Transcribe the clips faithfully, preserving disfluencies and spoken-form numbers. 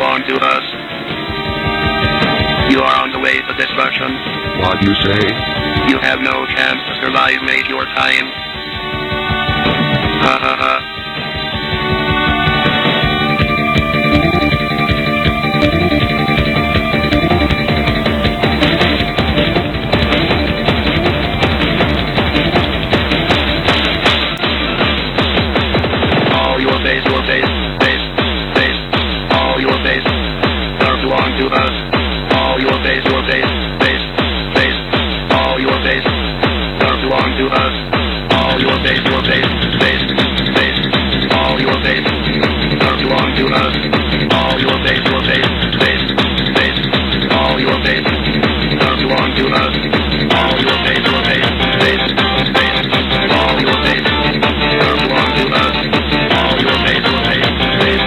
belong to us. You are on the way to destruction. What you say? You have no chance to survive, mate, your time. Ha ha ha. All your face, your face, face, face. All your face, don't belong to us. All your face, your face, face, face. All your face, don't belong to us. All your face, your face, face, face. All your face, don't belong to us. All your face, your face, face, face. All your face, don't belong to us. All your face, your face, face, face. All your face, don't belong to us. All your face, your face, face.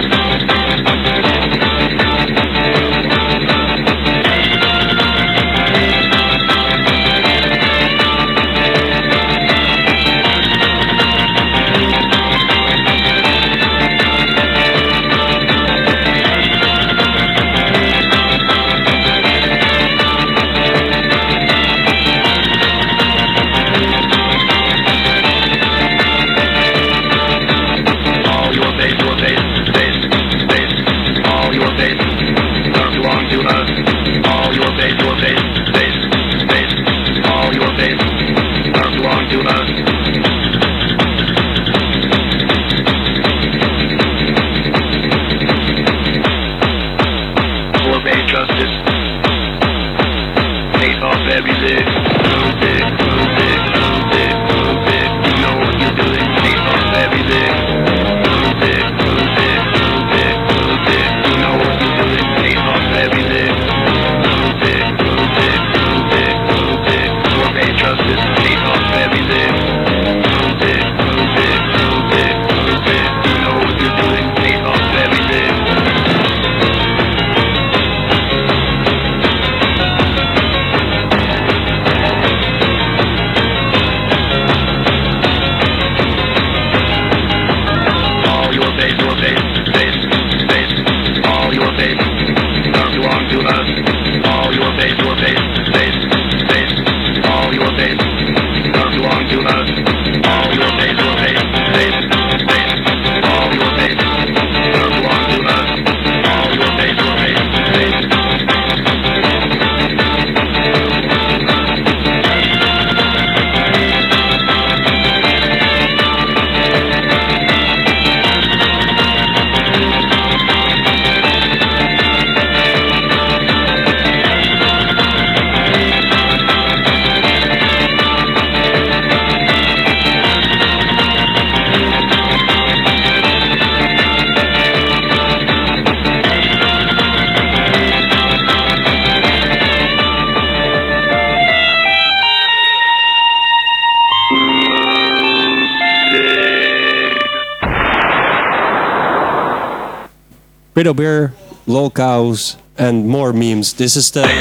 Brittle Beer, lol cows, and more memes. This is the... You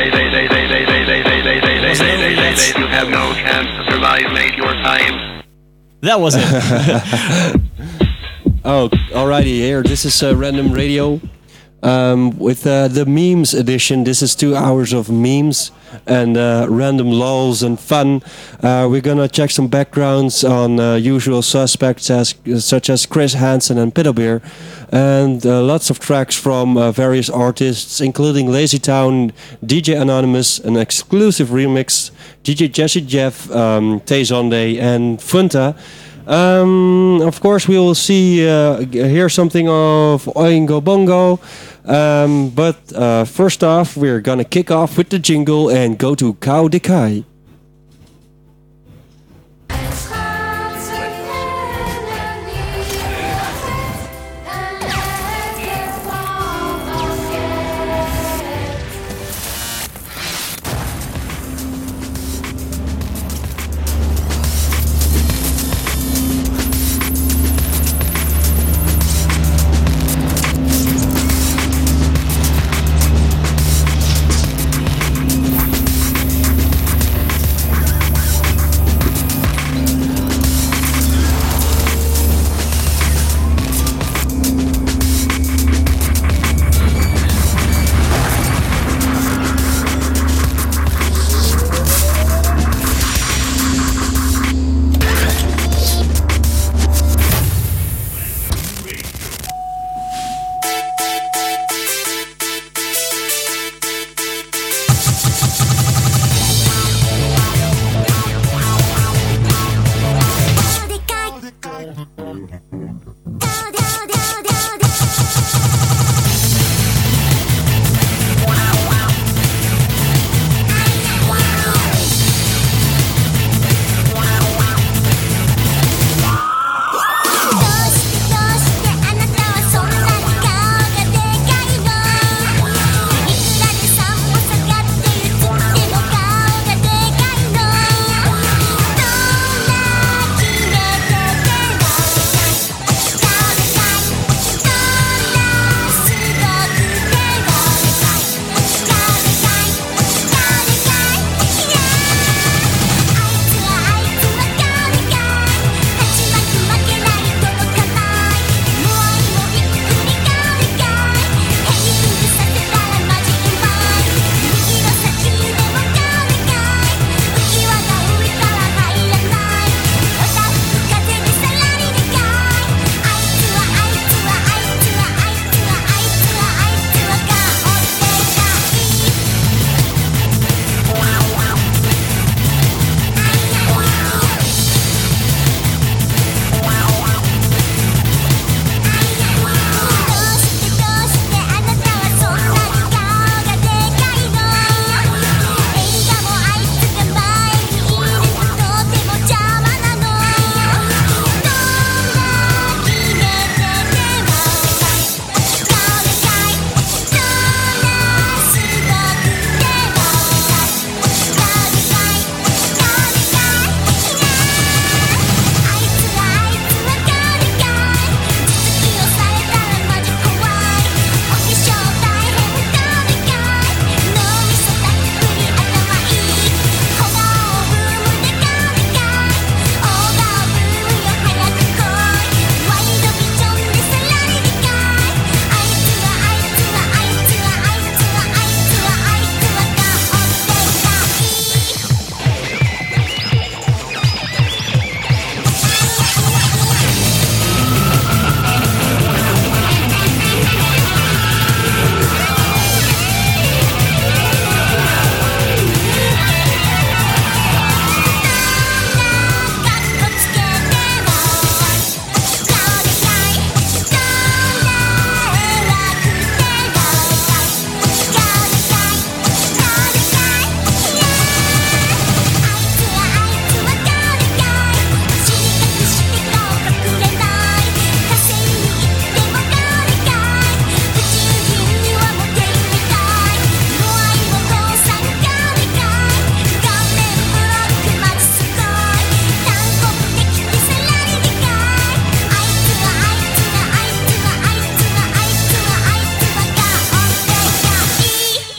have no chance to survive, mate, your time. That was it. Oh, alrighty, here. This is uh, Random Radio. Um, with uh, the memes edition, this is two hours of memes and uh, random lols and fun. Uh, we're gonna check some backgrounds on uh, usual suspects as such as Chris Hansen and Piddlebeer, and uh, lots of tracks from uh, various artists, including Lazy Town, D J Anonymous, an exclusive remix, D J Jesse Jeff, um, Tay Zonday, and Funta. Um, of course, we will see, uh, hear something of Oingo Bongo. Um, but uh, first off, we're gonna kick off with the jingle and go to Cow de Kai.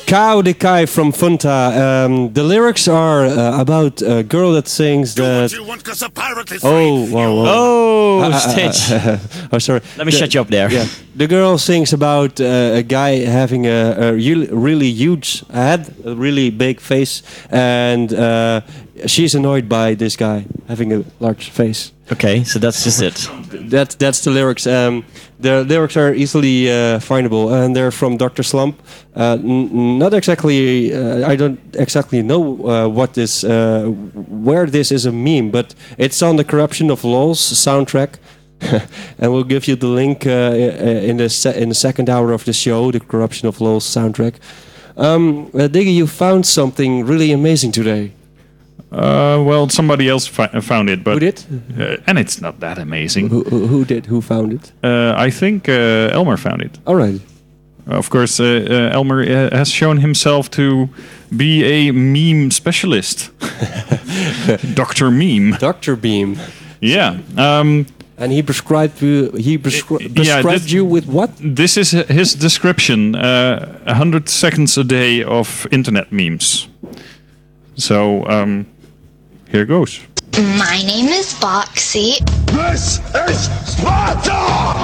Cow de Kai from Funta. Um, the lyrics are uh, about a girl that sings that. Oh, wow, wow. Oh, Uh, uh, Stitch. uh, oh, sorry. Let me The- shut you up there. Yeah, the girl sings about uh, a guy having a, a really, really huge head, a really big face, and uh, she's annoyed by this guy having a large face. Okay, so that's just it. That that's the lyrics. Um, the lyrics are easily uh, findable, and they're from Doctor Slump. Uh, n- not exactly. Uh, I don't exactly know uh, what this, uh, where this is a meme, but it's on the Corruption of Laws soundtrack. And we'll give you the link uh, in the se- in the second hour of the show, the Corruption of Laws soundtrack. Um, uh, Diggy, you found something really amazing today. Uh, well, somebody else fi- found it, but Who did? Uh, and it's not that amazing. Who, who, who did? Who found it? Uh, I think uh, Elmer found it. All right. Of course, uh, uh, Elmer uh, has shown himself to be a meme specialist. Doctor Meme. Doctor Beam. Yeah. Um, And he prescribed you. He prescri- yeah, prescribed this- you with what? this is his description: uh, one hundred seconds a day of internet memes. So um, here goes. My name is Boxy. This is Sparta!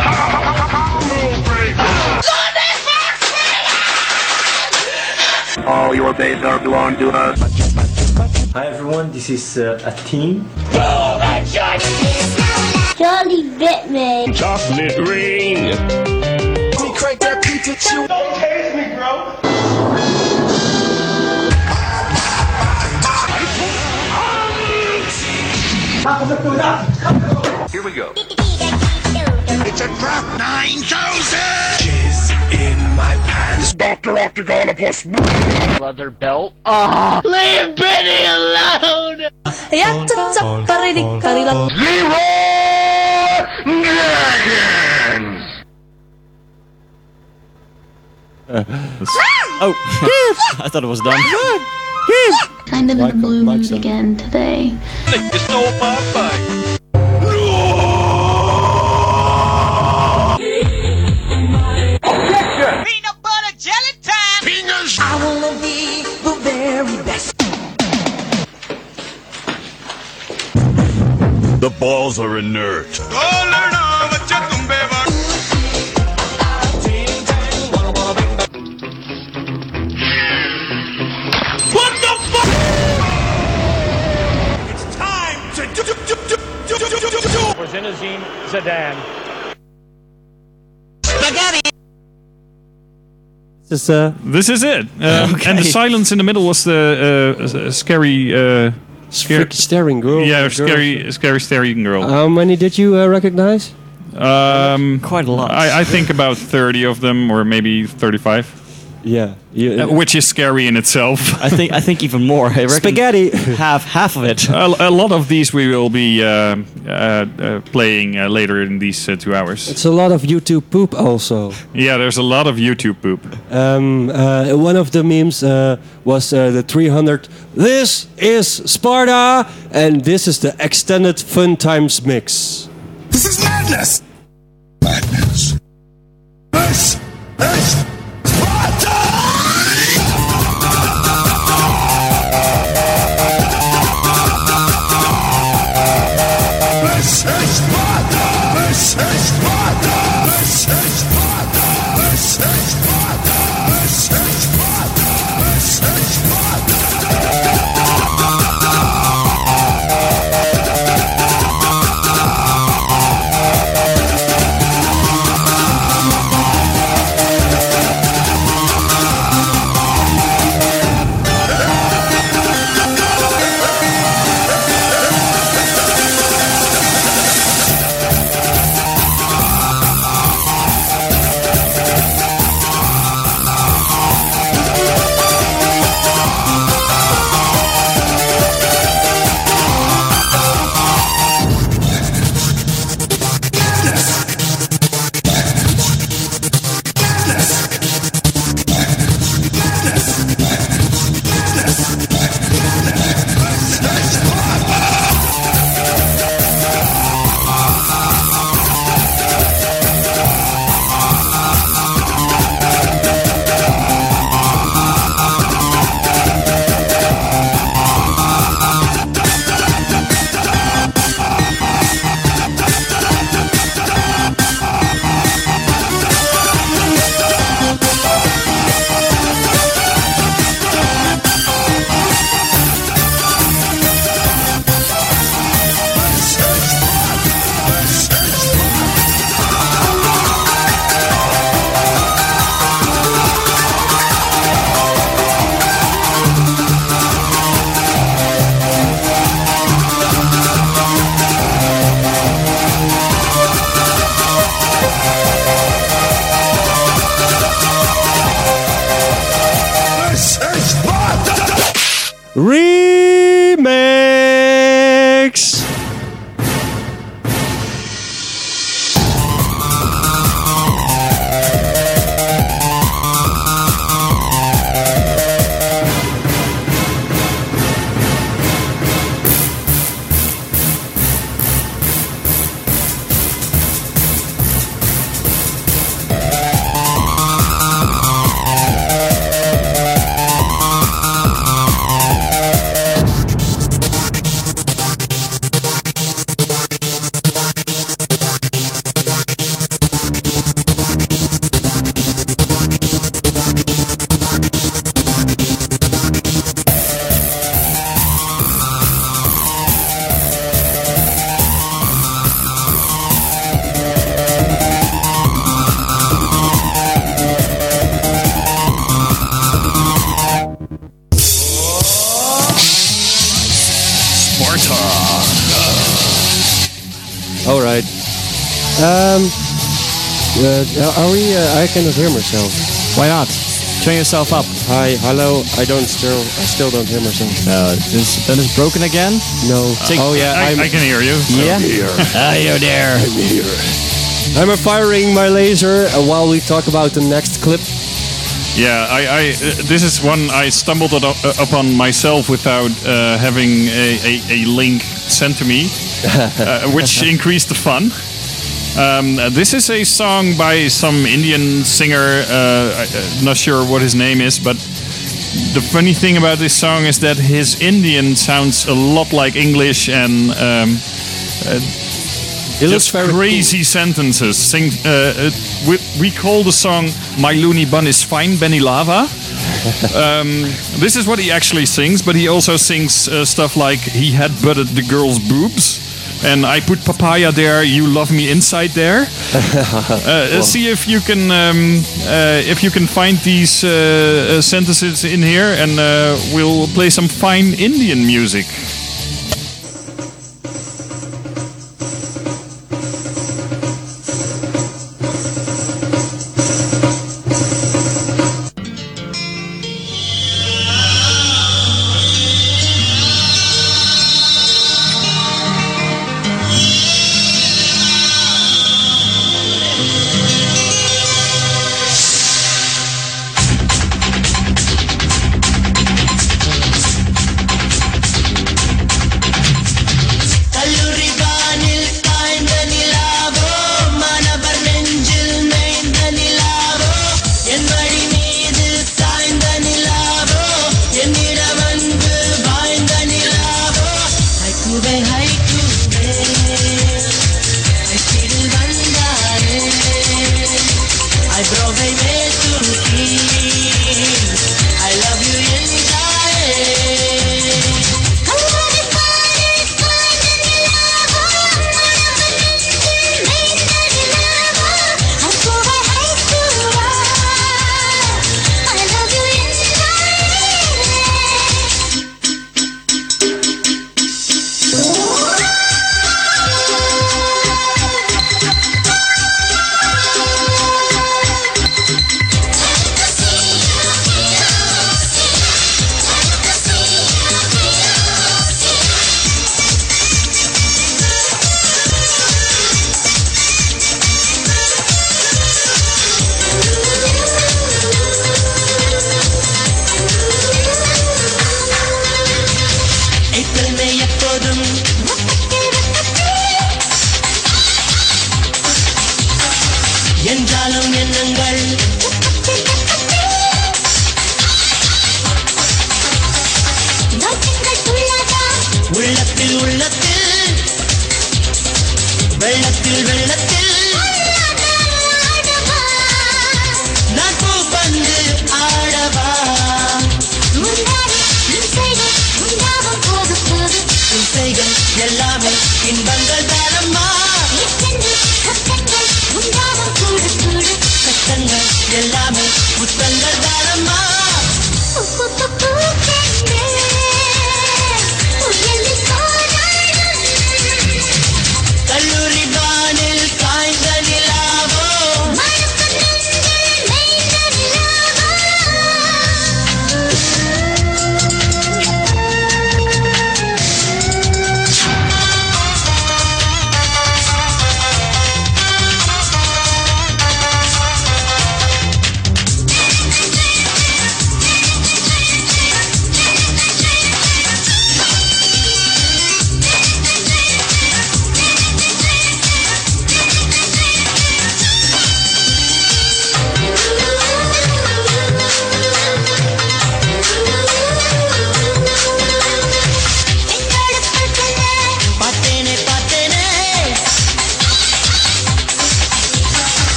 All your days are belong to us. Hi everyone, this is uh, a team. Jolly bit me. Chocolate ring. Crank that Pikachu. Don't taste me, bro. Here we go. It's a trap nine thousand. Jizz in my pants. Doctor Octagonopus. Leather belt. Ah, leave Benny alone. Zero Dragons. Oh, I thought it was done. Kind of in a Michael, blue mood Mike's on. again today. You stole my fight. Peanut butter jelly time. Fingers. I wanna be the very best. The balls are inert. What the fuck? It's time to do do do do do do do do do. For Zinedine Zidane. This is, uh, This is it. Um, Okay. And the silence in the middle was the uh, s- scary. Uh, scary. freaky staring girl. Yeah, girl. scary, scary staring girl. How many did you uh, recognize? Um, Quite a lot. I, I think about thirty of them, or maybe thirty-five, Yeah. You, uh, which is scary in itself. I think I think even more. I reckon Spaghetti. half half of it. a, a lot of these we will be uh, uh, uh, playing uh, later in these uh, two hours. It's a lot of YouTube poop also. Yeah, there's a lot of YouTube poop. Um, uh, one of the memes uh, was uh, the three hundred. This is Sparta, and this is the extended Fun Times mix. This is madness. Madness. This is Sparta. This is Sparta. This is Sparta. This is Sparta. This is Sparta. This is Sparta. This is Sparta. Remix. All right. Um. Uh, are we? Uh, I cannot hear myself. Why not? Turn yourself up. Hi. Hello. I don't still. I still don't hear myself. Uh, is Ben is broken again? No. Take- oh yeah. I, I'm, I can hear you. Yeah. Ah, you there. I'm firing my laser uh, while we talk about the next clip. Yeah, I, I uh, this is one I stumbled ad- uh, upon myself without uh, having a, a, a link sent to me, uh, which increased the fun. Um, uh, this is a song by some Indian singer. Uh, I, uh, not sure what his name is, but the funny thing about this song is that his Indian sounds a lot like English, and um, uh, It looks just very crazy sentences. Sing, uh, uh, we, we call the song "My Looney Bun is Fine, Benny Lava." um, this is what he actually sings, but he also sings uh, stuff like "He had butted the girl's boobs," and "I put papaya there, you love me inside there." uh, see if you can um, uh, if you can find these uh, uh, sentences in here, and uh, we'll play some fine Indian music.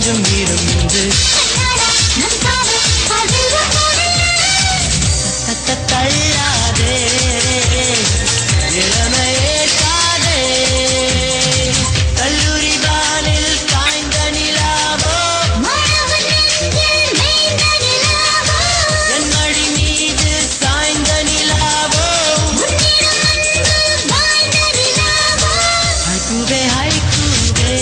நெஞ்சம் வீரம் என்று தள்ளாதே இளமையே காதே கல்லூரி வானில் காய்ந்த நிலாவோ என் மடி மீது சாய்ந்த நிலாவோ ஹைக்கூவே ஹைக்கூவே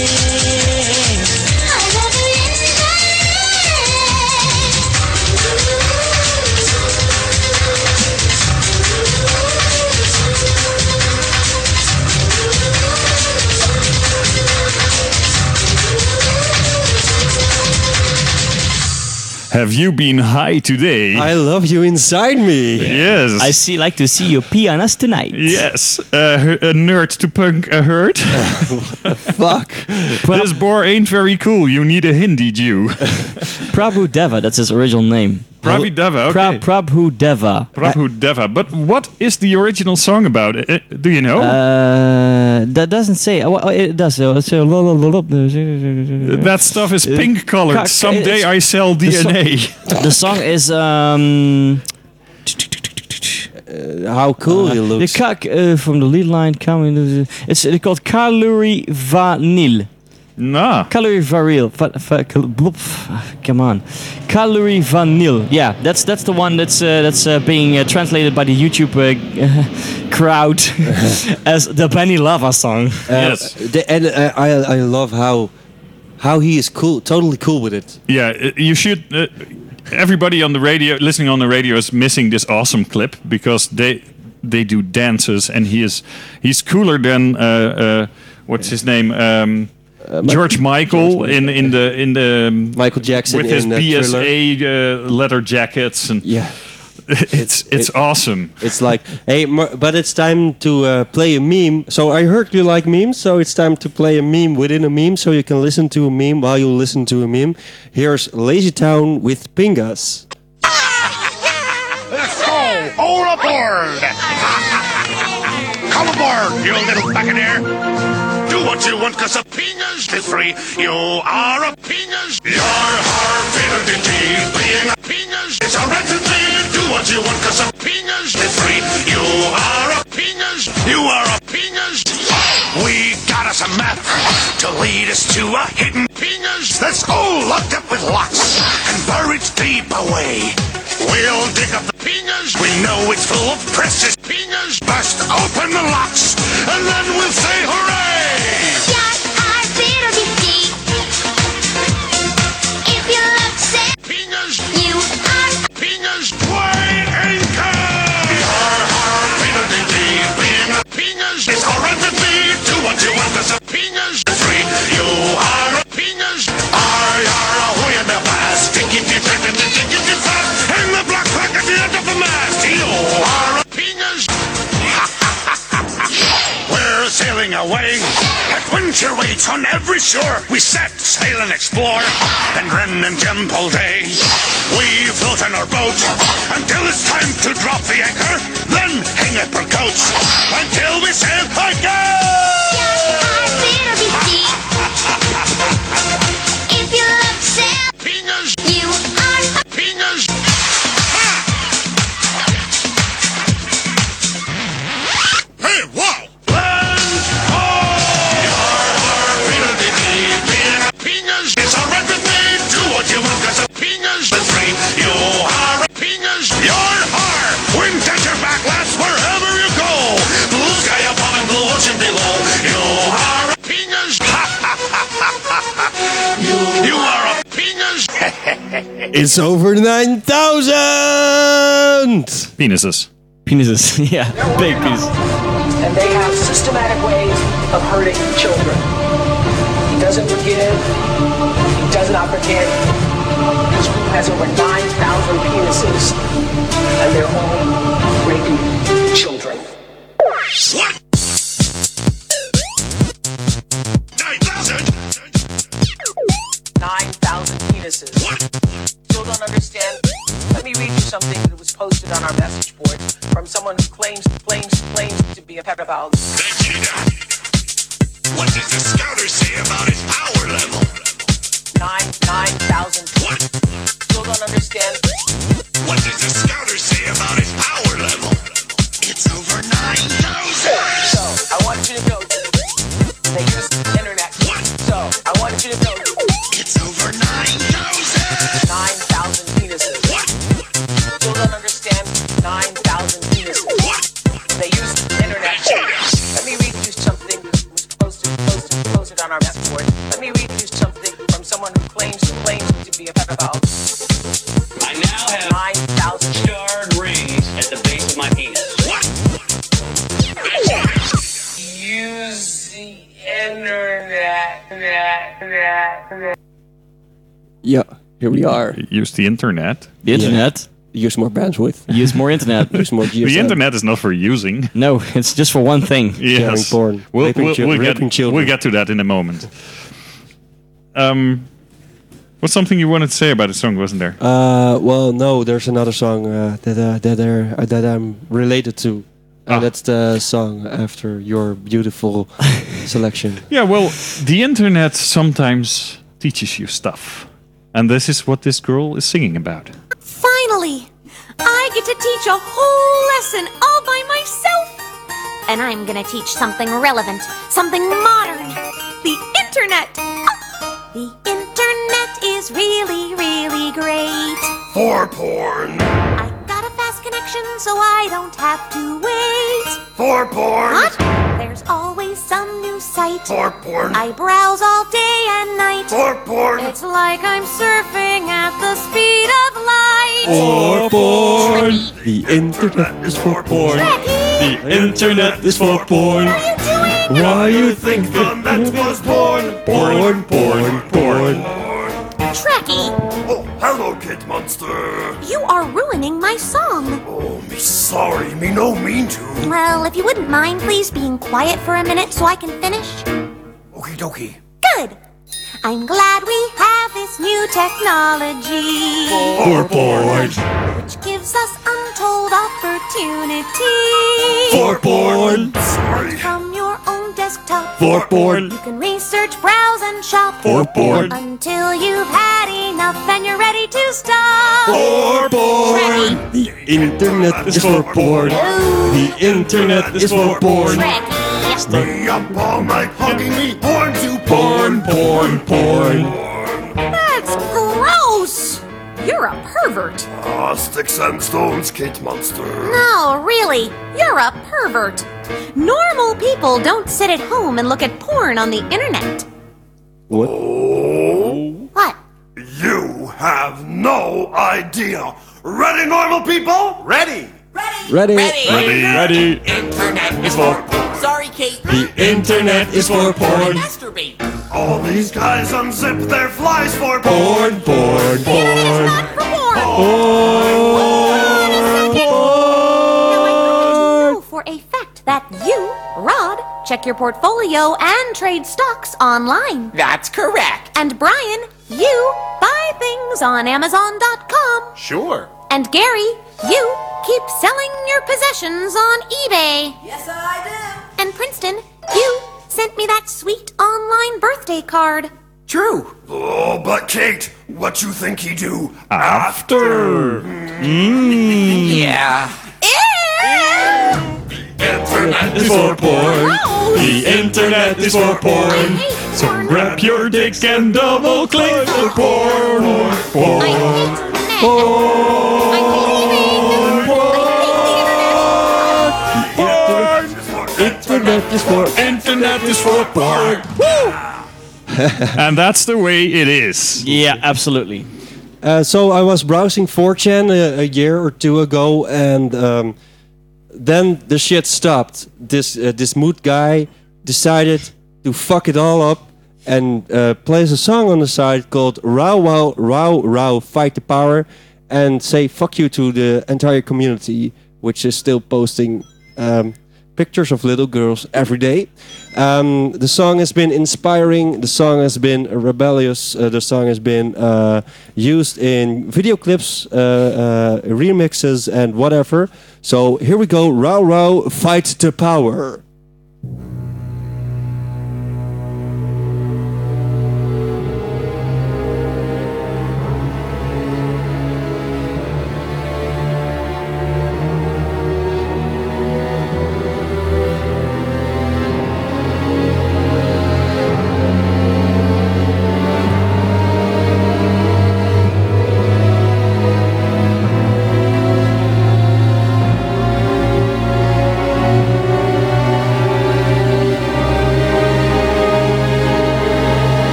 Have you been high today? I love you inside me. Yes. I see. Like to see you pee on us tonight. Yes. Uh, a nerd to punk a herd. Fuck. This boar ain't very cool. You need a Hindi Jew. Prabhu Deva. That's his original name. Prabhu Deva. Okay. Pra- Prabhu Deva. Prabhu Deva. But what is the original song about? Uh, do you know? Uh, that doesn't say. Uh, well, it does. Uh, it's, uh, that stuff is pink colored. Ca- Someday I sell D N A. The song is. Um, Uh, how cool uh, he looks. The kak uh, from the lead line coming. It's uh, called Calorie Vanille. Nah. Calorie Varil. Va- va- cal- bloop. Come on. Calorie Vanille. Yeah, that's that's the one that's uh, that's uh, being uh, translated by the YouTube uh, crowd as the Benny Lava song. Uh, Yes. the, and uh, I I love how how he is cool, totally cool with it. Yeah, uh, you should. Uh, everybody on the radio, listening on the radio, is missing this awesome clip because they they do dances, and he is he's cooler than uh, uh, what's his name. Um, Uh, George Michael, George in in the in the um, Michael Jackson with his in, uh, B S A Thriller. uh, leather jackets, and Yeah. it's it's it- awesome. It's like, hey, Mar- but it's time to uh, play a meme. So I heard you like memes, so it's time to play a meme within a meme, so you can listen to a meme while you listen to a meme. Here's Lazy Town with Pingas. Let's go! All aboard! Come aboard, you little buccaneer! Do what you want, cause a pingas is free. You are a pingas. You're hard indeed. Being a pingas, it's a right to thing. Do what you want, cause a pingas is free. You are a pingas. You are a pingas. We got us a map to lead us to a hidden pingas that's all locked up with locks and buried deep away. We'll dig up the pingas. We know it's full of precious pingas. Bust open the locks, and then we'll say hooray! If you love sex, Pingas, you are pingas, weigh anchor! Har har, pinga ding ding, being a pingas. It's alright with me. Do what you want, cause a pingas is free. You are a pingas. Are are a way in the past. Sticky deep, sticky deep, sticky deep fast. Hang the black flag at the end of the mast. You are a pingas. We're sailing away. Adventure waits on every shore. We set sail and explore, and Ren and Jem all day. We float on our boat until it's time to drop the anchor. Then hang up our coats until we sail again. if you love sex, Pingas, you are pingas. Hey, wow! Land ho! Har har, pinga dee dee, being a pingas. It's alright with me. Do what you want, cause a pingas is free. You are a pingas. You're har! Wind at your back, lads, wherever you go. Blue sky above and blue ocean below. You are a pingas. you, you are a pingas. It's over nine thousand! Penises. Penises. Yeah, big penis. And they have systematic ways of hurting children. He doesn't forgive. He does not forget. This group has over nine thousand penises, and they're all raping children. What? nine thousand? nine thousand penises. What? Still don't understand? Let me read you something that was posted on our message board from someone who claims, claims, claims to be a pedophile. Vegeta. What does the scouter say about his power level? nine nine thousand. Still don't understand. What does the scouter say about his power level? It's over nine thousand. So I want you to know they use the internet. What? So I want you to know It's over nine thousand. nine thousand penises. What? Still don't understand nine thousand penises. What? They use the internet. Let me read you something that was posted, posted, posted on our message board. Let me read you something from someone who claims claims to be a pedophile. I now have Nine thousand. starred rings at the base of my penis. What? Use the internet. Net, net, net. Yeah, here we are. Use the internet. The internet. Use more bandwidth. Use more internet. Use more G S M. The internet is not for using. No, it's just for one thing. Yes. porn, We'll, raping we'll, chil- we'll raping get, children. we'll get to that in a moment. Um, what's something you wanted to say about the song, wasn't there? Uh, well, no, there's another song uh, that uh, that are, uh, that I'm related to, and Ah. that's the song after your beautiful selection. Yeah, well, the internet sometimes teaches you stuff. And this is what this girl is singing about. Finally, I get to teach a whole lesson all by myself. And I'm gonna teach something relevant, something modern. The internet. The internet is really, really great. For porn. I got a fast connection so I don't have to wait. For porn. What? There's always some new site. For porn. I browse all day and night. For porn. It's like I'm surfing at the speed of light. For porn. The internet is for porn. Becky! The internet is for porn. What are you doing? Why you think The net was born. porn, porn, porn? Trekkie, Oh, hello, Kid Monster. you are ruining my song. Oh, me sorry, me no mean to. Well, if you wouldn't mind please being quiet for a minute so I can finish. Okie dokie. Good. I'm glad we have this new technology, For porn. which gives us untold opportunity. For porn. Sorry. From your own desktop, For porn. you can research, browse, and shop For porn. until you've had enough and you're ready to stop. For porn. The internet is for porn. The internet is for porn. Trekkie. Stay up all night hugging me. Porn to Porn, porn, porn. That's gross! You're a pervert. Ah, sticks and stones, Kid Monster. No, really, you're a pervert. Normal people don't sit at home and look at porn on the internet. What? Oh, What? you have no idea. Ready, normal people? Ready. Ready? Ready, ready. Internet is for Sorry, Kate. The internet is for porn. Masturbate. All these guys unzip their flies for Porn, porn, porn. Not for porn. Porn. Now I happen to know for a fact that you, Rod, check your portfolio and trade stocks online. That's correct. And Brian, you buy things on Amazon dot com. Sure. And Gary, you keep selling your possessions on eBay. Yes, I do. And Princeton, you sent me that sweet online birthday card. True. Oh, but Kate, what you think he do After. Yeah. Internet Is for porn. Oh, The internet is for I porn. hate So porn. grab your dick and double click for porn. Porn. I hate internet. I'm leaving. I hate the internet. Internet is for Internet is for porn. And that's the way it is. Yeah, absolutely. Uh, so I was browsing four chan a, a year or two ago, and um, then the shit stopped. This uh, this mood guy decided to fuck it all up and uh, plays a song on the side called "Row Wow Row Row Fight the Power," and say fuck you to the entire community, which is still posting um, pictures of little girls every day. Um, the song has been inspiring. The song has been rebellious. Uh, the song has been uh, used in video clips, uh, uh, remixes, and whatever. So here we go. Row row, fight the power.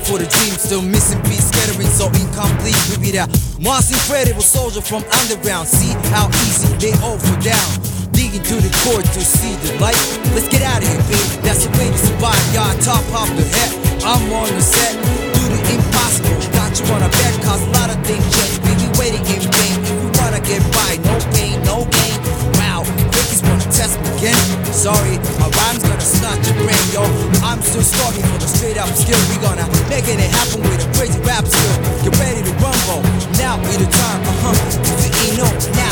for the dream. Still missing piece, scattering so incomplete. We be that most incredible soldier from underground. See how easy they all fall down. Digging to the core to see the light. Let's get out of here, baby. That's the way to survive. Y'all top off the head. I'm on the set. Do the impossible. Got you on a bed, cause a lot of things change. We be waiting in vain. If we wanna get by, no pain, no gain. Wow, Ricky's wanna test me again. Sorry, my rhyme's gonna snatch your brain, yo. I'm still starving for the straight up skill. We gonna make it happen with a crazy rap skill. Get ready to rumble. Now be the time, uh huh. If you ain't know, now.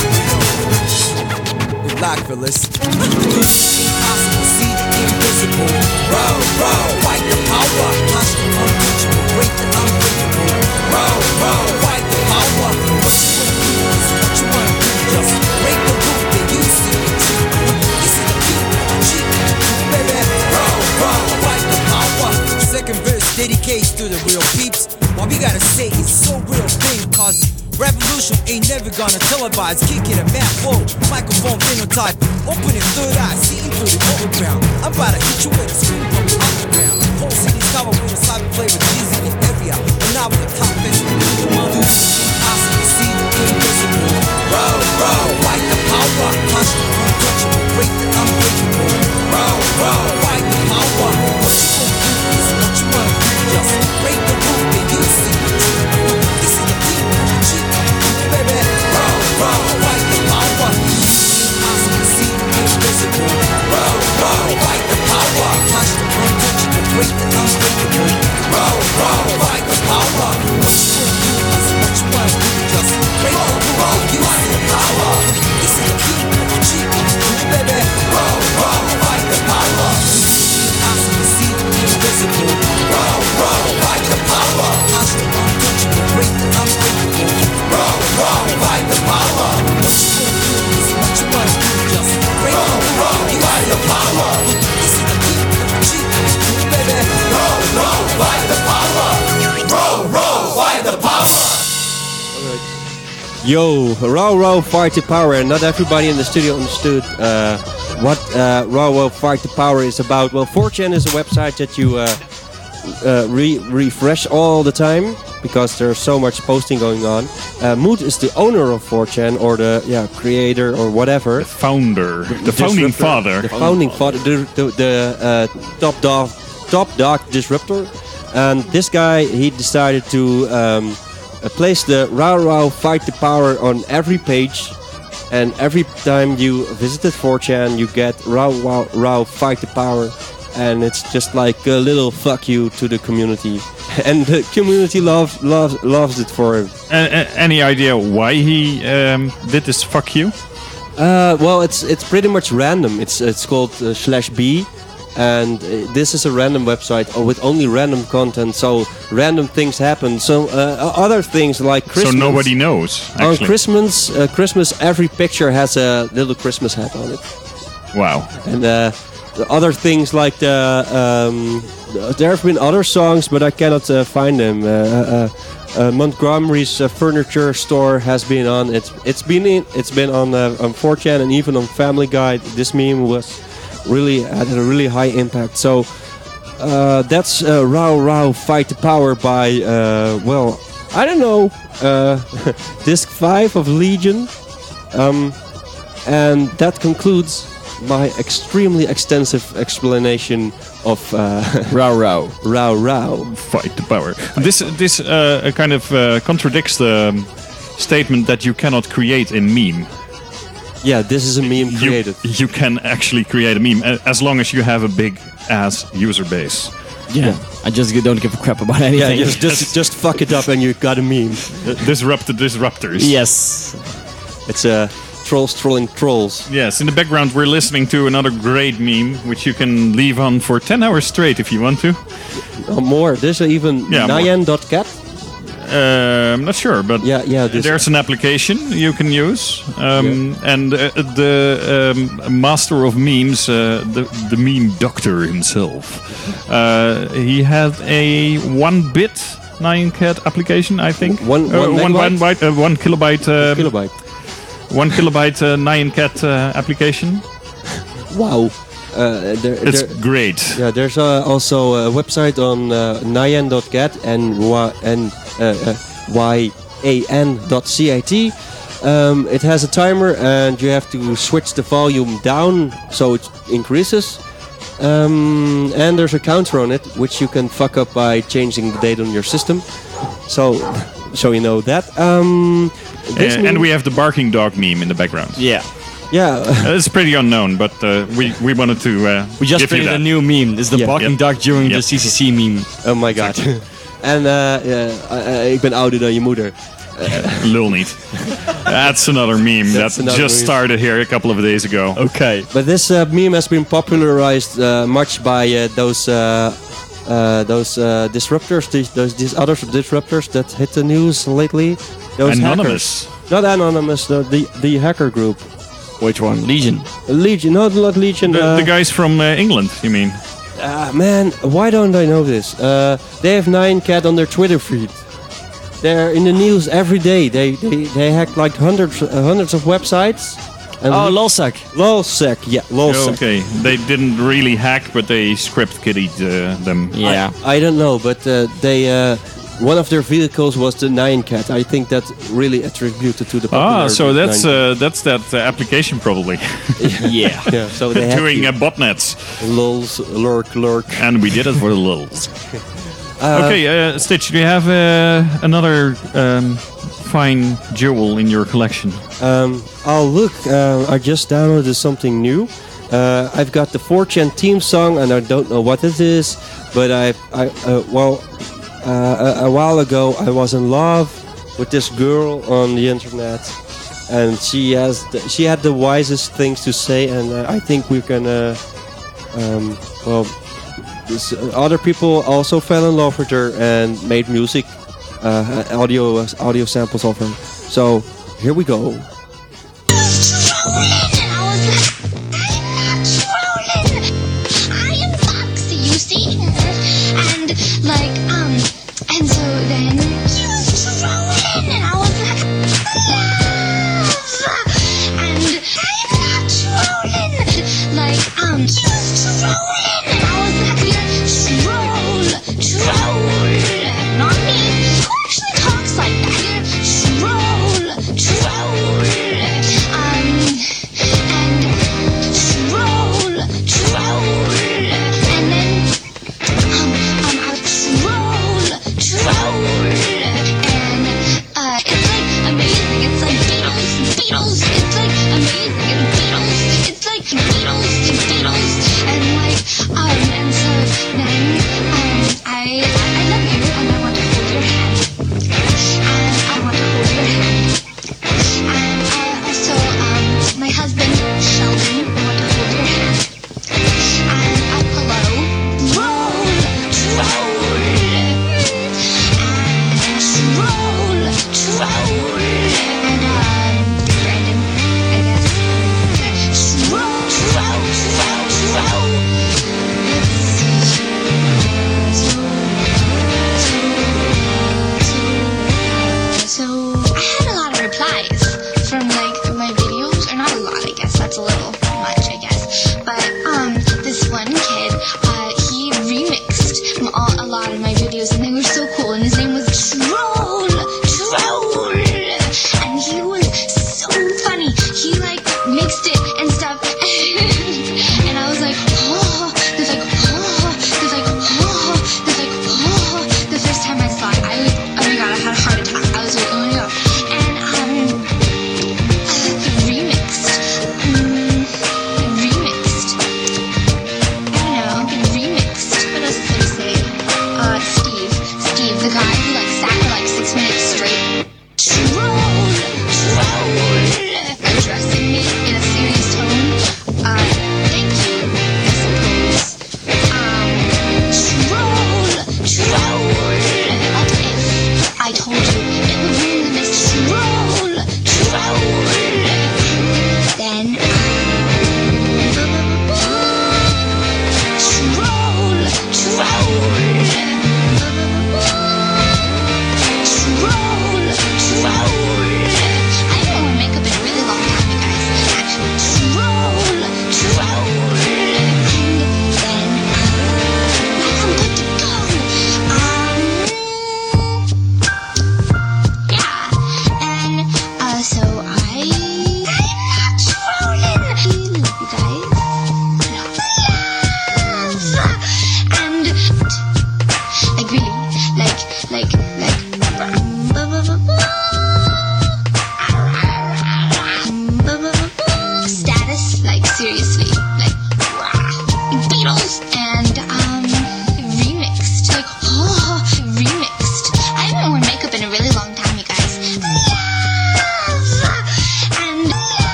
Good luck, Phyllis. Impossible, see the invisible. Row, row, fight the power. Punch the unreachable, break the unbreakable. Row, row, fight the power. What you wanna do is what you wanna do. Just break the roof, then you see the truth. This is the key, G, baby. Row, row, fight the power. Second verse dedicates to the real peeps. What we gotta say is so real thing, cause revolution ain't never gonna televise. Kicking a mad flow, microphone phenotype. Opening third eye, seeing through the overground. I'm about to hit you with a scream from the underground. Whole city's covered with a cyber flavor, easy in area. But now with the top fence, the one who's impossible, see the invisible. Row, row, fight the power. Punch the untouchable, break the unbreakable. Row, row, fight the power. What you gonna do is what you wanna do. Just break the roof, then you see the truth. This is the key, G, baby. Row, row, fight the power. Impossible, see the invisible. Row, row, fight the power. Punch the untouchable, break the unbreakable. Row, row, fight the power. What you gonna do is what you wanna do. Just break the roof, then you see the power. This is the key, G, baby. Row, row, fight the power. Impossible, see the invisible. Row, row, fight the power. Punch the untouchable, break the unbreakable. Row, row, fight the power. What you gonna do is what you wanna do. Just break the roof, then you see the power. This is the key, G, baby. Row, row, fight the power. Row, row, fight the power. Yo, Row Row Fight the Power. And not everybody in the studio understood uh, what uh, Row Row Fight the Power is about. Well, four chan is a website that you uh, uh, re refresh all the time because there's so much posting going on. Uh, Mood is the owner of four chan, or the yeah creator or whatever. The founder, the, the founding father. The founding father, the, the, the uh, top dog, top dog disruptor. And this guy, he decided to um, uh, place the Row Row Fight the Power on every page. And every time you visited four chan, you get Row Row, Row Fight the Power. And it's just like a little fuck you to the community. And the community loves loves loves it for him. Uh, uh, any idea why he um, did this fuck you? Uh, well, it's it's pretty much random. It's it's called uh, slash B, and uh, this is a random website with only random content. So random things happen. So uh, other things like Christmas. So nobody knows. Actually. On Christmas, uh, Christmas, every picture has a little Christmas hat on it. Wow. And uh, the other things like the um, there have been other songs, but I cannot uh, find them. Uh, uh, uh, Montgomery's uh, furniture store has been on. It's it's been in, it's been on uh, on four chan and even on Family Guy. This meme was really had a really high impact. So uh, that's uh, Row Row Fight the Power by uh, well I don't know uh, disc five of Legion, um, and that concludes my extremely extensive explanation of uh, Row Row. Row Row Fight the Power. This this uh, kind of uh, contradicts the um, statement that you cannot create a meme. Yeah, this is a meme created. You, you can actually create a meme as long as you have a big ass user base. Yeah, yeah. I just don't give a crap about anything. Yeah, just just, just fuck it up and you got a meme. Disrupt the disruptors. Yes. It's a trolls trolling trolls. Yes, in the background we're listening to another great meme, which you can leave on for ten hours straight if you want to. Oh, more. There's even yeah, Nyan dot cat. Uh, I'm not sure, but yeah, yeah, there's an application you can use. Um, yeah. And uh, the um, master of memes, uh, the, the meme doctor himself, uh, he had a one-bit Nyan cat application, I think. One, one, uh, one, one, byte? byte, uh, one kilobyte. Uh, kilobyte. One kilobyte uh, Nyan cat uh, application. Wow. Uh, there, It's there- great. Yeah, there's uh, also a website on uh, nyan dot cat and y and uh, uh, y a n dot c a t. Um, it has a timer, and you have to switch the volume down so it increases. Um, and there's a counter on it, which you can fuck up by changing the date on your system. So, so you know that. Um, this Uh, and meme- we have the barking dog meme in the background. Yeah. yeah. Uh, it's pretty unknown, but uh, we we wanted to. Uh, We just give you created that. a new meme. This is the Yeah. barking Yep. dog during Yep. the C C C meme. Oh my god. En uh, ja, uh, ik ben ouder dan je moeder. Lul niet. That's another meme That's that another just meme. started here a couple of days ago. Okay. But this uh, meme has been popularized uh, much by uh, those uh, uh, those uh, disruptors, these, those these other disruptors that hit the news lately. Those Anonymous. hackers. Not Anonymous, no, the the hacker group. Which one? Legion. Legion, no, not Legion. The, uh, the guys from uh, England, you mean? Ah, man, why don't I know this? Uh, they have nine cat on their Twitter feed. They're in the news every day. They they, they hack like hundreds uh, hundreds of websites. And Oh, LolSec. LolSec, yeah, LolSec. Okay, they didn't really hack, but they script kiddied uh, them. Yeah. I, I don't know, but uh, they uh, one of their vehicles was the Nine Cat. I think that's really attributed to the. Ah, popularity so of that's Nine uh, that's that uh, application probably. Yeah. Cat. yeah. So they have Doing uh, botnets, lols, lurk, lurk. and we did it for the lulz. Uh, okay, uh, Stitch, do you have uh, another um, fine jewel in your collection? Um, oh look, uh, I just downloaded something new. Uh, I've got the four chan theme song, and I don't know what it is, but I, I uh, well, uh, a, a while ago I was in love with this girl on the internet, and she has the, she had the wisest things to say, and uh, I think we're gonna, um, well, this, uh, other people also fell in love with her and made music, uh, audio audio samples of her. So here we go. I am Foxy, you see? And like, um, and so then he was trolling, and I was like, love. And I am not trolling. Like, um, he was trolling, and I was like, troll, troll. Not me. Who actually talks like that? Troll, troll. Um, and troll, troll. And then, um, um, I troll, troll. And, uh, it's like amazing. It's like Beatles, Beatles. It's like amazing. It's Beatles. It's like Beatles, Beatles. And like, um, and so then, um, I, I love you, and I want to hold your hand. And I want to hold your hand. And uh, also, um, my husband, Sheldon, I want to hold your hand. And uh, hello, roll, troll. And troll, troll. And um, Brandon, I guess. Troll, troll, troll, troll. So I had a lot of replies from like my videos, or not a lot, I guess that's a little much, I guess. But um, this one kid, uh, he remixed m- all, a lot of my videos, and they were so cool. And his name was Troll, Troll, and he was so funny. He like mixed it and stuff, and I was like, oh, there's like, oh, there's like, oh, there's like, oh. The first time I saw it, I was, oh my god, I had a heart attack. I was like, oh my god. And um, uh, remixed, um, remixed. I don't know, remixed. What else did I say? Uh, Steve,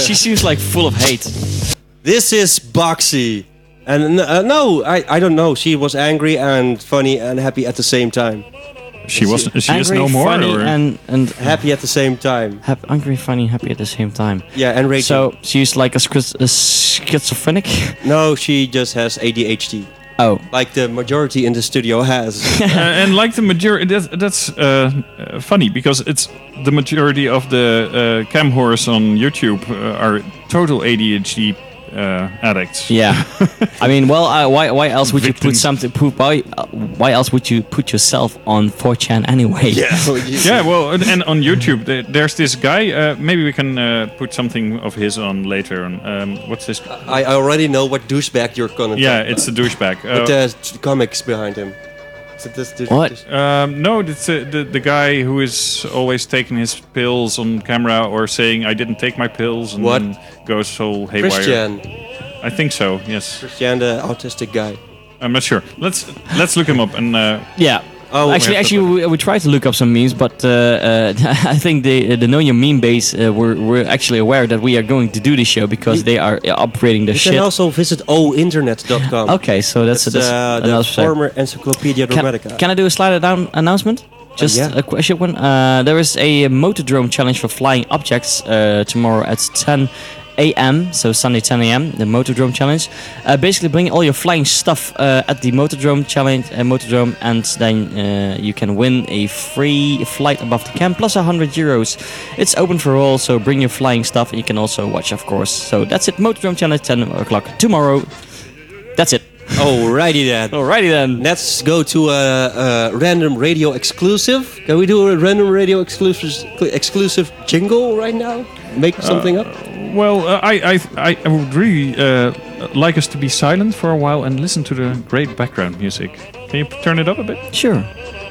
she seems like full of hate. This is Boxy. And uh, no, I, I don't know. She was angry and funny and happy at the same time. She was she is Angry, no more. funny, Or? and and Happy at the same time. hap- angry, funny, happy at the same time. Yeah, and raging. So she's like a, schiz- a schizophrenic. No, she just has A D H D. Oh, Like the majority in the studio has. uh, and like the majority, that's, that's uh, uh, funny because it's the majority of the uh, cam whores on YouTube uh, are total A D H D uh, addicts. yeah. I mean, well, uh, why why else would you put Victims. something? Put, why uh, why else would you put yourself on four chan anyway? Yeah, well, and, and on YouTube, there, there's this guy. Uh, maybe we can uh, put something of his on later. On um, what's this? I already know what douchebag you're gonna Yeah, talk it's the about. douchebag. Uh, With the t- comics behind him. Is it this, this, What? this- Um, no, it's uh, the the guy who is always taking his pills on camera or saying I didn't take my pills and What? then goes all haywire. Christian. I think so. Yes, Christian, the autistic guy. I'm not sure. Let's let's look him up and. Uh, Yeah. Oh, actually, we have to actually, we, we tried to look up some memes, but uh, uh, I think the the Know Your Meme base uh, were were actually aware that we are going to do this show because they are uh, upgrading the You shit. can also visit o internet dot com. Okay, so that's, It's that's uh, the another side. former Encyclopedia Can, Dramatica. can I do a slide down announcement? Just yeah. a question one. Uh, there is a Motodrome challenge for flying objects uh, tomorrow at ten a m So Sunday ten a m The Motodrome challenge. Uh, basically, bring all your flying stuff uh, at the Motodrome challenge, uh, Motodrome, and then uh, you can win a free flight above the camp plus one hundred euros. It's open for all, so bring your flying stuff. And you can also watch, of course. So that's it. Motodrome challenge ten o'clock tomorrow. That's it. Alrighty then. Alrighty then. Let's go to a, a random radio exclusive. Can we do a random radio exclusive exclusive jingle right now? Make something up. well, uh, I, I I I would really uh, like us to be silent for a while and listen to the great background music. Can you turn it up a bit? Sure.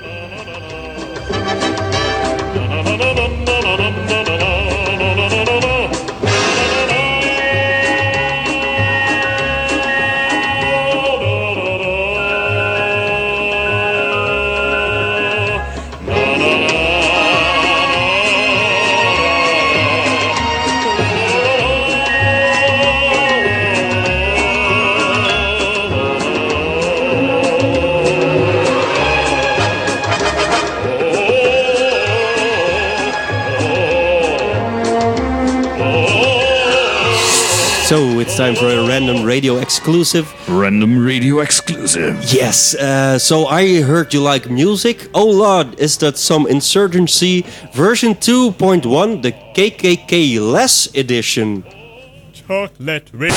So it's time for a random radio exclusive. Random radio exclusive. Yes. Uh, so I heard you like music. Oh Lord, is that some Insurgency version two point one, the K K K less edition? Chocolate rich.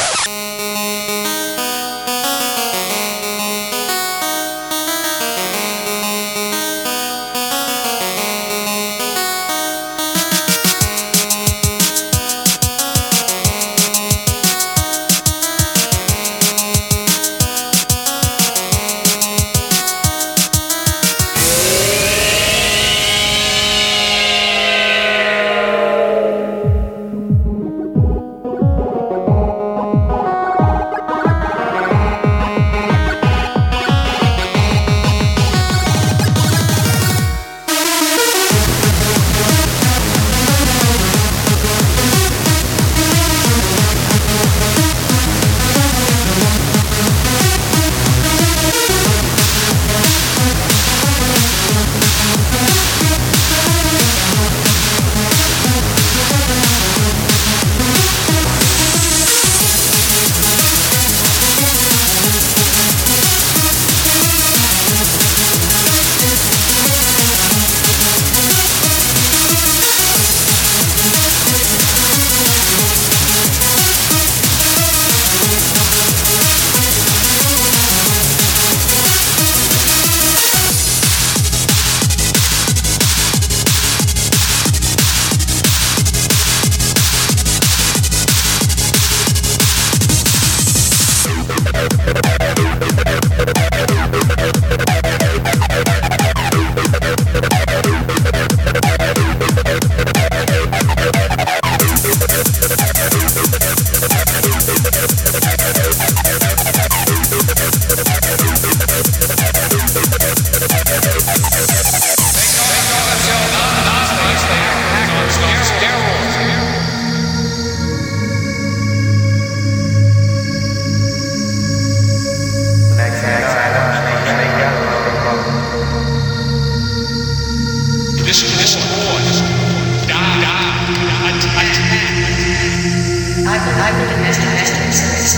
I've been domestic service.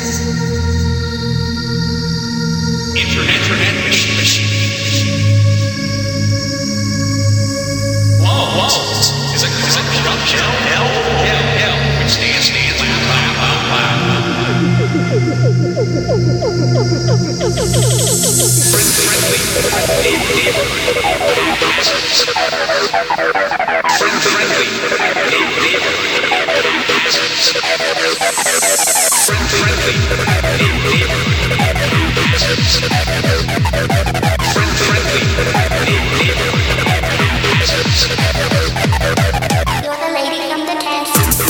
Internet, internet, machine, machine. Whoa, whoa. Is it, is it corrupt? Hell, hell, hell, hell. Which stands, stands, wow, wow, wow. Friendly, friendly, neighbor, friendly, friendly, neighbor, friendly, friendly, neighbor, friendly, neighbor. You're the lady from the tent.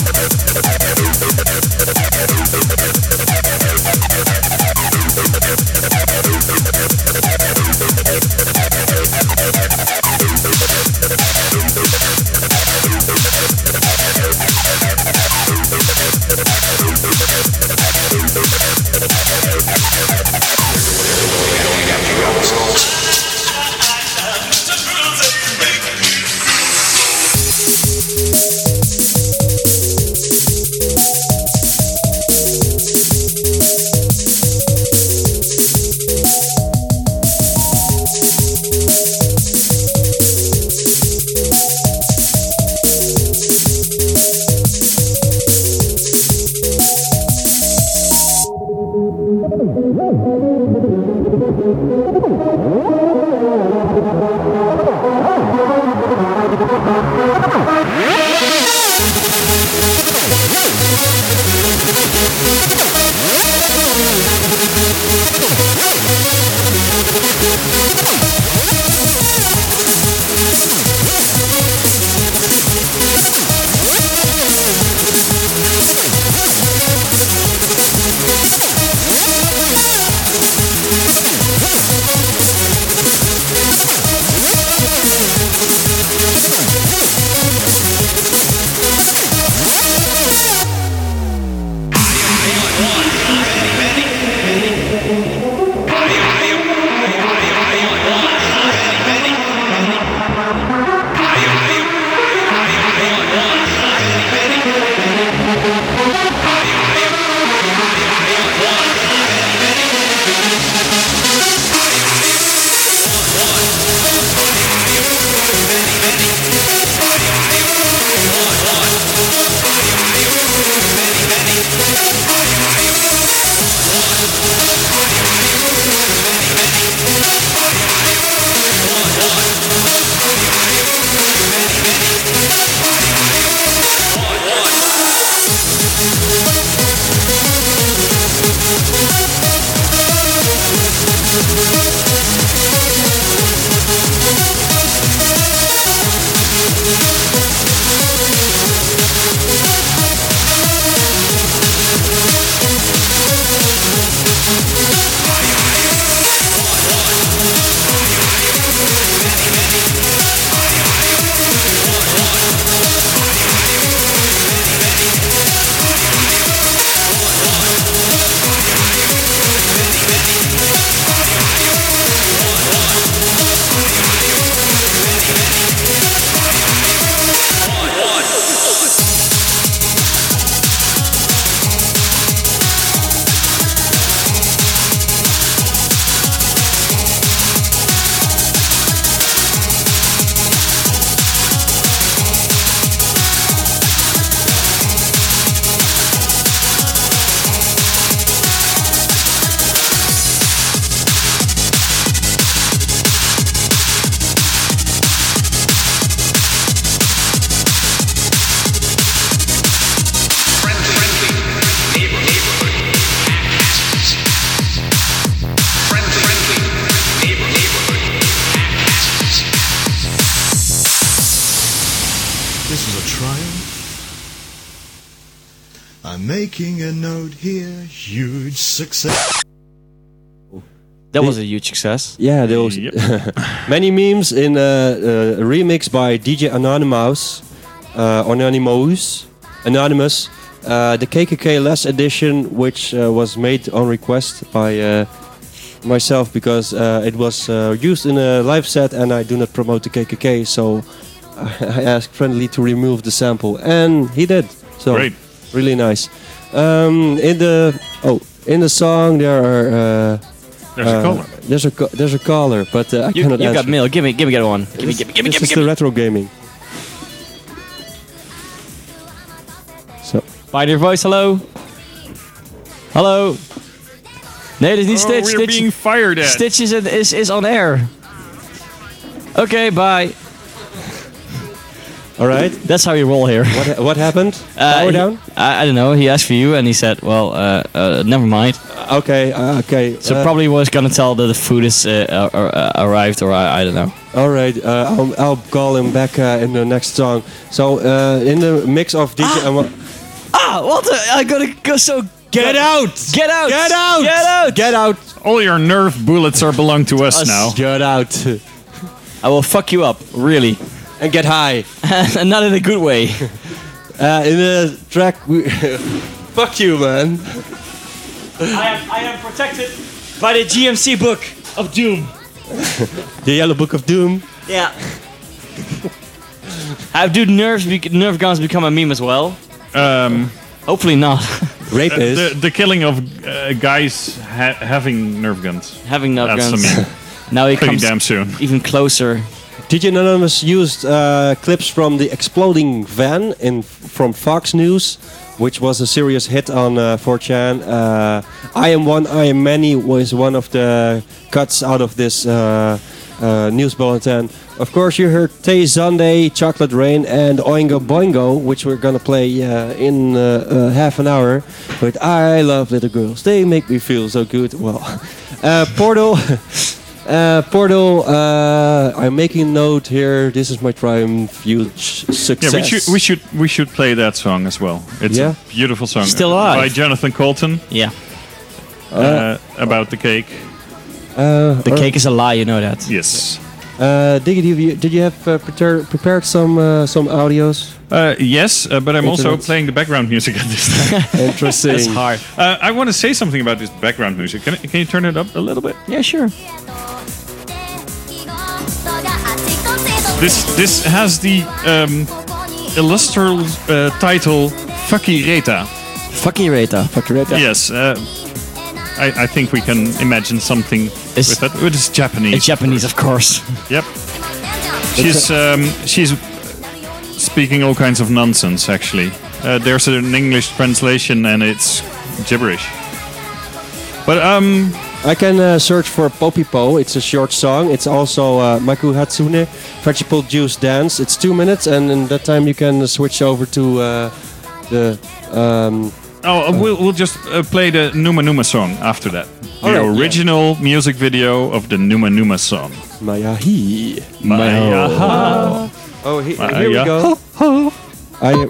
I'm making a note here, huge success. That was a huge success. Yeah, there was many memes in a uh, uh, remix by D J Anonymous, uh, Anonymous, Anonymous, uh, the K K K Less edition, which uh, was made on request by uh, myself because uh, it was uh, used in a live set, and I do not promote the K K K, so I asked Friendly to remove the sample, and he did. So great. really nice. Um, in the oh, in the song there are. Uh, There's a uh, caller. There's a ca- there's a caller, but uh, I You, cannot you answer. got mail. Give me, give me, get one. Give me, This- give me, give me, this give me, is give the me. retro gaming. So. Pioneer voice, hello. Hallo. Nee, dit is niet Oh, Stitch. we're Stitch, being fired at. Stitch is, is, is on air. Okay, bye. All right. That's how you roll here. What what happened? Uh, Power he- down? I, I don't know. He asked for you, and he said, "Well, uh, uh, never mind." Okay. Uh, okay. So uh, probably was gonna tell that the food is uh, uh, uh, arrived, or I, I don't know. All right. Uh, I'll, I'll call him back uh, in the next song. So uh, in the mix of D J. Ah. Amo- Ah, what? The, I gotta go. So Get out! Get out! Get out! Get out! Get out! All your nerve bullets are belong to us, Us. now. Get out! I will fuck you up, really, And get high. and not in a good way. Uh, in the track, we fuck you, man. I am, I am protected by the G M C book of doom. The Yellow Book of Doom. Yeah. How do nerves be- nerve guns become a meme as well? Um, Hopefully not. Rape uh, is. the, the killing of uh, guys ha- having nerve guns. Having nerve That's guns. a meme. Now he Pretty comes damn soon. even closer. D J Anonymous used uh, clips from the exploding van in from Fox News, which was a serious hit on uh, four chan. Uh, I Am One, I Am Many was one of the cuts out of this uh, uh, news bulletin. Of course, you heard Tay Sunday, Chocolate Rain, and Oingo Boingo, which we're gonna play uh, in uh, uh, half an hour. But I love little girls; they make me feel so good. Well, uh, Portal. Uh, Portal, uh, I'm making a note here. This is my triumph, huge success. Yeah, we should we should we should play that song as well. It's Yeah? a beautiful song. Still alive. By Jonathan Colton. Yeah. Uh, about the cake. Uh, The cake is a lie, you know that. Yes. Uh, Diggy, did you, did you have uh, prepared, prepared some uh, some audios? Uh, yes, uh, but I'm also Internet. playing the background music at this time. Interesting. That's hard. Uh, I want to say something about this background music. Can, can you turn it up a little bit? Yeah, sure. This this has the um, illustrious uh, title Fucky Reta. Fucky Reta. Fucky Reta. Yes. Uh, I, I think we can imagine something It's- with that. It is Japanese. It's Japanese, of course. Yep. She's um, she's speaking all kinds of nonsense. Actually, uh, there's an English translation and it's gibberish. But um, I can uh, search for Popipo. It's a short song. It's also uh, Maku Hatsune, Vegetable Juice Dance. It's two minutes, and in that time you can uh, switch over to uh, the. Um, oh, uh, we'll we'll just uh, play the Numa Numa song after that. The Alright, yeah. original music video of the Numa Numa song. Mayahi. Mayaha. Oh, he, here we Maya. go. I,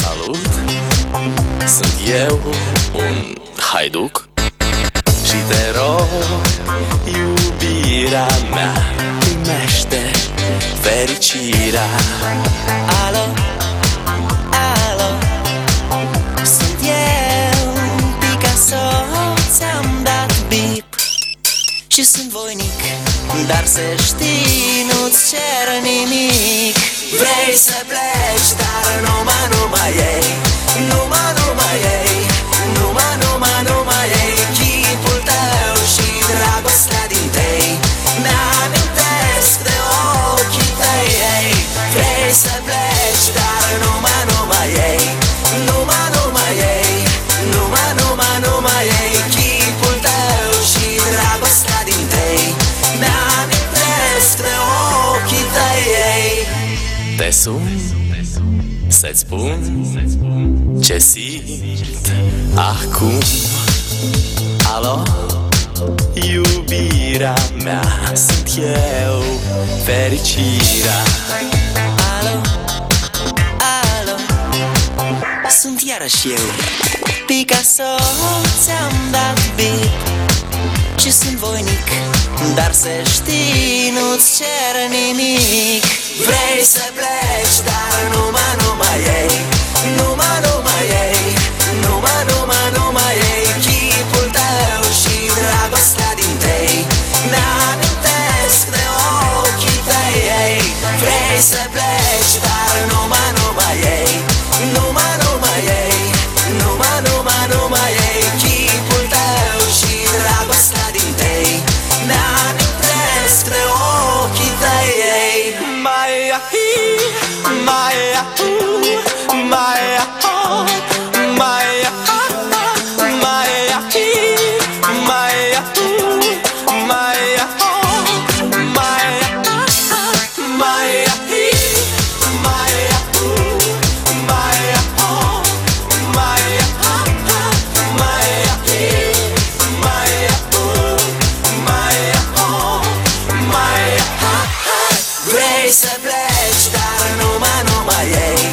Salut! Sunt eu, un haiduc, și te rog, iubirea mea, primește fericirea. Alo, alo, sunt eu, Picasso, ți-am dat bip și sunt voinic, dar să știi, nu-ți cer nimic. Vrei să pleci, dar numai, numai ei, numai, numai ei, numai, numai, numai ei, chipul tău și dragostea din tei, mi-amintesc de ochii tăi, ei. Vrei să pleci, dar numai, numai ei, numai, numai ei, numai, numai, numai ei, chipul tău și dragostea din tei, mi-amintesc de ochii tăi, ei. Te sun să-ți spun ce simt acum. Alo, iubirea mea, sunt eu, fericirea. Alo, alo, sunt iarăși eu, Picasso, ți-am dat bip și sunt voinic, dar să știi, nu-ți cer nimic. Vrei să pleci, dar numai, numai ei,